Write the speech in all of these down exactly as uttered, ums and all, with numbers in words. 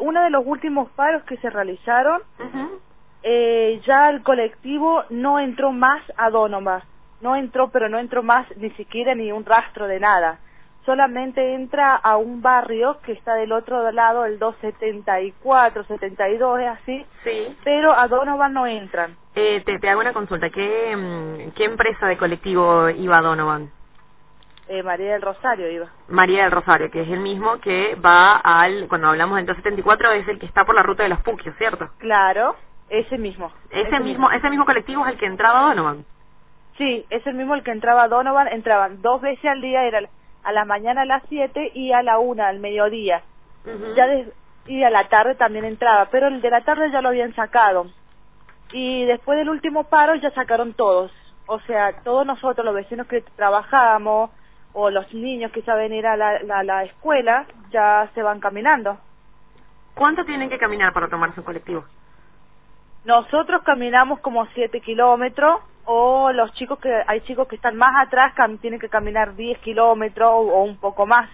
uno de los últimos paros que se realizaron, Uh-huh. eh, ya el colectivo no entró más a Donovan, no entró, pero no entró más ni siquiera ni un rastro de nada. Solamente entra a un barrio que está del otro lado, el doscientos setenta y cuatro, setenta y dos, es así, Sí. pero a Donovan no entran. Eh, te, te hago una consulta. ¿Qué, mm, ¿Qué empresa de colectivo iba a Donovan? Eh, María del Rosario iba. María del Rosario, que es el mismo que va al, cuando hablamos del doscientos setenta y cuatro, es el que está por la ruta de los Puquios, ¿cierto? Claro, ese mismo. Ese ese mismo, ese mismo colectivo es el que entraba a Donovan. Sí, es el mismo el que entraba a Donovan, entraban dos veces al día, era a la mañana a las siete y a la una al mediodía. Uh-huh. Ya des- y a la tarde también entraba, pero el de la tarde ya lo habían sacado. Y después del último paro ya sacaron todos. O sea, todos nosotros, los vecinos que trabajábamos, o los niños que saben ir a la, la, la escuela, ya se van caminando. ¿Cuánto tienen que caminar para tomarse un colectivo? Nosotros caminamos como siete kilómetros, o los chicos que, hay chicos que están más atrás, cam- tienen que caminar diez kilómetros o, o un poco más.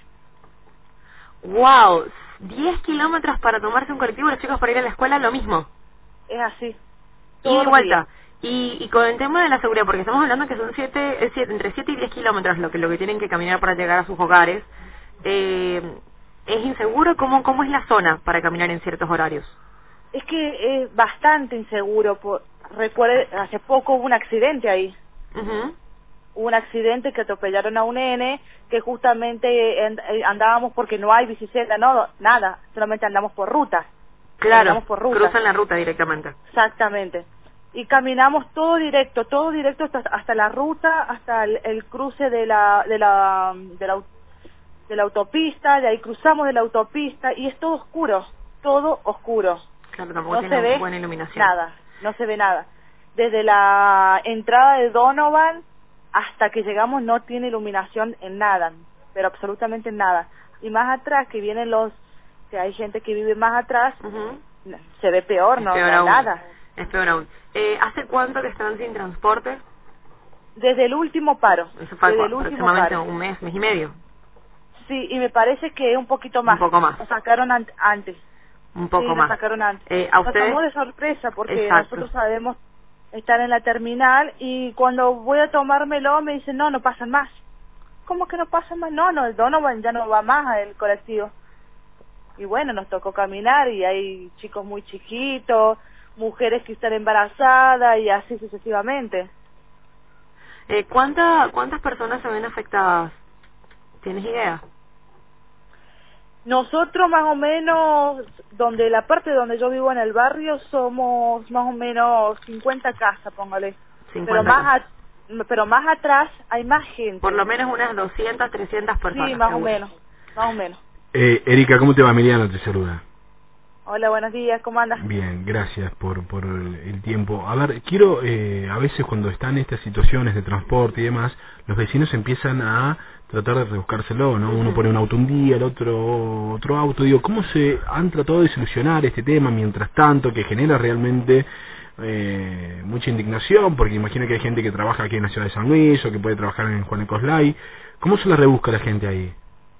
¡Wow! diez kilómetros para tomarse un colectivo, los chicos para ir a la escuela, lo mismo. Es así. Ida Todos y los vuelta. días. Y, y con el tema de la seguridad, porque estamos hablando que son siete, es siete, entre siete y diez kilómetros lo que, lo que tienen que caminar para llegar a sus hogares. Eh, ¿Es inseguro? ¿Cómo, ¿Cómo es la zona para caminar en ciertos horarios? Es que es bastante inseguro. Por, recuerde, hace poco hubo un accidente ahí. Uh-huh. Hubo un accidente que atropellaron a un nene, que justamente en- eh, andábamos porque no hay bicicleta, no, nada, solamente andamos por ruta. Claro, Andamos por ruta. cruzan la ruta directamente. Exactamente. Y caminamos todo directo, todo directo hasta, hasta la ruta, hasta el, el cruce de la, de la, de la, au- de la autopista, de ahí cruzamos de la autopista y es todo oscuro, todo oscuro. Claro, tampoco No tiene se ve buena iluminación. nada, no se ve nada. Desde la entrada de Donovan hasta que llegamos no tiene iluminación en nada, pero absolutamente en nada. Y más atrás, que vienen los, que hay gente que vive más atrás, Uh-huh. se ve peor, Es no, peor no hay aún. nada. Es peor aún. Eh, ¿Hace cuánto que están sin transporte? Desde el último paro, Eso fue desde cua- el último aproximadamente paro. un mes, mes y medio. Sí, y me parece que un poquito Un más. poco más. Lo sacaron an- antes. Un Sí, poco lo más. sacaron antes. Eh, ¿A Nos ustedes? tomó de sorpresa porque Exacto. nosotros sabemos estar en la terminal y cuando voy a tomármelo me dicen, no, no pasan más. ¿Cómo que no pasan más? No, no, el Donovan ya no va más el colectivo. Y bueno, nos tocó caminar y hay chicos muy chiquitos, mujeres que están embarazadas y así sucesivamente. Eh, ¿cuánta, ¿Cuántas personas se ven afectadas? ¿Tienes idea? Nosotros más o menos, donde la parte donde yo vivo en el barrio, somos más o menos cincuenta casas, póngale. Pero cincuenta más a- pero más atrás hay más gente. Por lo menos unas doscientas, trescientas personas. Sí, más o seguro. menos, más o menos. Eh, Erika, ¿cómo te va? Emiliano te saluda. Hola, buenos días, ¿cómo andas? Bien, gracias por, por el, el tiempo. A ver, quiero, eh, a veces cuando están estas situaciones de transporte y demás, los vecinos empiezan a tratar de rebuscárselo, ¿no? Uno pone un auto un día, el otro otro auto. Digo, ¿cómo se han tratado de solucionar este tema mientras tanto que genera realmente eh, mucha indignación? Porque imagino que hay gente que trabaja aquí en la ciudad de San Luis o que puede trabajar en Juan de Coslay. ¿Cómo se la rebusca la gente ahí?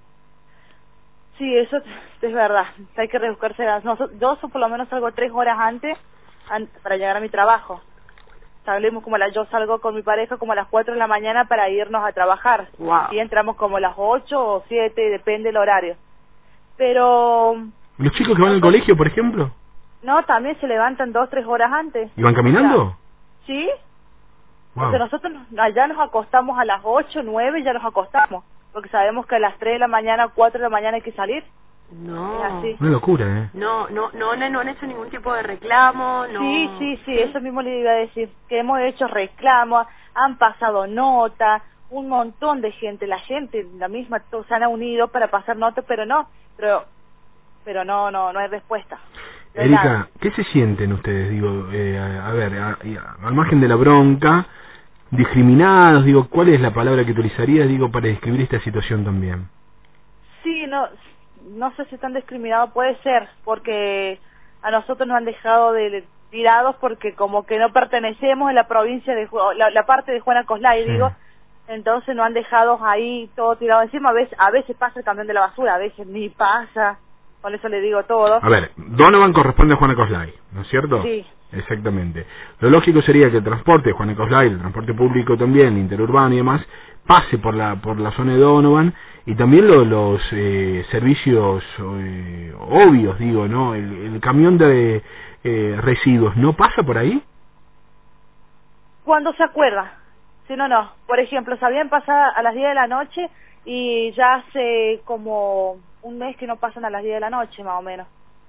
Sí, eso es verdad, hay que rebuscarse. Nosotros, yo por lo menos salgo tres horas antes an- para llegar a mi trabajo. Salimos como a la, yo salgo con mi pareja como a las cuatro de la mañana para irnos a trabajar. Wow. Y entramos como a las ocho o siete, depende del horario. Pero ¿Los chicos que van al colegio, por ejemplo? no, también se levantan dos, tres horas antes. ¿Y van caminando? ¿Sí? Wow. Porque nosotros nos- allá nos acostamos a las ocho, nueve, ya nos acostamos. Porque sabemos que a las tres de la mañana, cuatro de la mañana hay que salir. No. Es así. Una locura, ¿eh? No, no, no, no, no han hecho ningún tipo de reclamo, no. Sí, sí, sí, eso mismo le iba a decir, que hemos hecho reclamos, han pasado notas, un montón de gente, la gente, la misma, todos se han unido para pasar notas, pero no, pero pero no, no, no hay respuesta. No hay Erika, nada. ¿qué se sienten ustedes? Digo, eh, a, a ver, a- a- al margen de la bronca, discriminados, digo, ¿cuál es la palabra que utilizarías, digo, para describir esta situación también? Sí, no, no sé si están discriminados, puede ser, porque a nosotros nos han dejado de tirados porque como que no pertenecemos a la provincia de Ju- la, la parte de Juana Coslay, Sí. digo, entonces nos han dejado ahí todo tirado encima. A veces, a veces pasa el camión de la basura, a veces ni pasa, con eso le digo todo. A ver, Donovan corresponde a Juana Coslay, ¿no es cierto? Sí. Exactamente. Lo lógico sería que el transporte de Juana Coslay, el transporte público también, interurbano y demás, pase por la por la zona de Donovan, y también lo, los eh, servicios eh, obvios, digo, ¿no? El, el camión de eh, residuos, ¿no pasa por ahí? Cuando se acuerda, si no, no. Por ejemplo, sabían pasar a las diez de la noche y ya hace como un mes que no pasan a las diez de la noche, más o menos.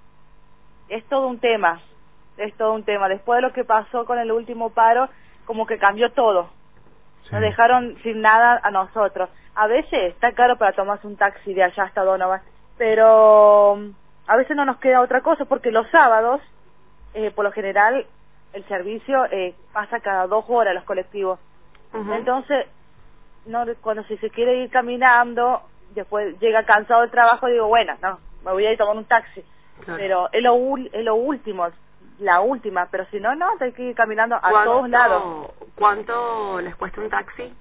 Es todo un tema, es todo un tema. Después de lo que pasó con el último paro, como que cambió todo. Sí. Nos dejaron sin nada a nosotros. A veces está caro para tomarse un taxi de allá hasta Donovan, pero a veces no nos queda otra cosa, porque los sábados, eh, por lo general, el servicio eh, pasa cada dos horas los colectivos. Uh-huh. Entonces, no, cuando si se quiere ir caminando, después llega cansado del trabajo, digo, bueno, no, me voy a ir a tomar un taxi. Claro. Pero es lo, es lo último, la última, pero si no, no, hay que ir caminando a todos lados. ¿Cuánto les cuesta un taxi?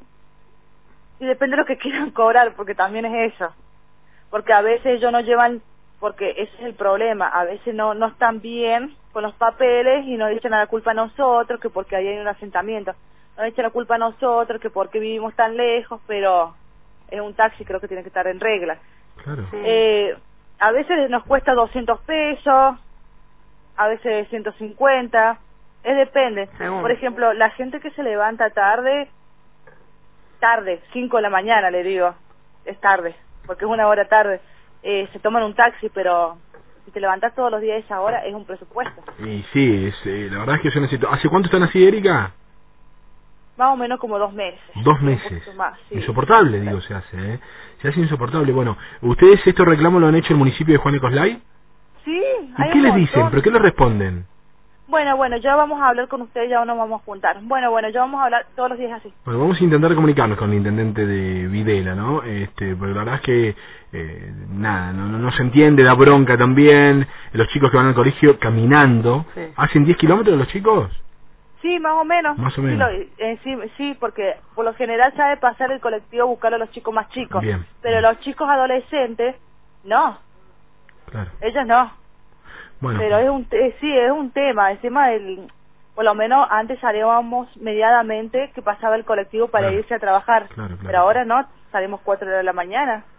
Y depende de lo que quieran cobrar, porque también es eso. Porque a veces ellos no llevan, porque ese es el problema, a veces no no están bien con los papeles y nos echan la culpa a nosotros, que porque ahí hay un asentamiento. Nos echan la culpa a nosotros, que porque vivimos tan lejos, pero es un taxi, creo que tiene que estar en regla. Claro. Sí. Eh, a veces nos cuesta doscientos pesos, a veces ciento cincuenta, es depende. Según. Por ejemplo, la gente que se levanta tarde, tarde, cinco de la mañana, le digo, es tarde, porque es una hora tarde, eh, se toman un taxi, pero si te levantas todos los días a esa hora, es un presupuesto. Y sí, es, eh, la verdad es que yo necesito... ¿Hace cuánto están así, Erika? Más o menos como dos meses. Dos meses. Más, sí. Insoportable, digo, se hace, ¿eh? Se hace insoportable. Bueno, ¿ustedes estos reclamos lo han hecho en el municipio de Juana Coslay? Sí. ¿Y qué les dicen? ¿Pero qué les responden? Bueno, bueno, ya vamos a hablar con ustedes, ya nos vamos a juntar. Bueno, bueno, ya vamos a hablar todos los días así. Bueno, vamos a intentar comunicarnos con el intendente de Videla, ¿no? Este, porque la verdad es que, eh, nada, no, no, no se entiende, da bronca también. Los chicos que van al colegio caminando. Sí. ¿Hacen diez kilómetros los chicos? Sí, más o menos. Más o menos. Sí, lo, eh, sí, sí, porque por lo general sabe pasar el colectivo a buscar a los chicos más chicos. Bien. Pero los chicos adolescentes, no. Claro. Ellos no. Bueno. Pero es un eh, sí, es un tema, encima del, por lo menos antes salíamos mediadamente que pasaba el colectivo para claro. irse a trabajar, claro, claro. pero ahora no, salimos cuatro de la mañana.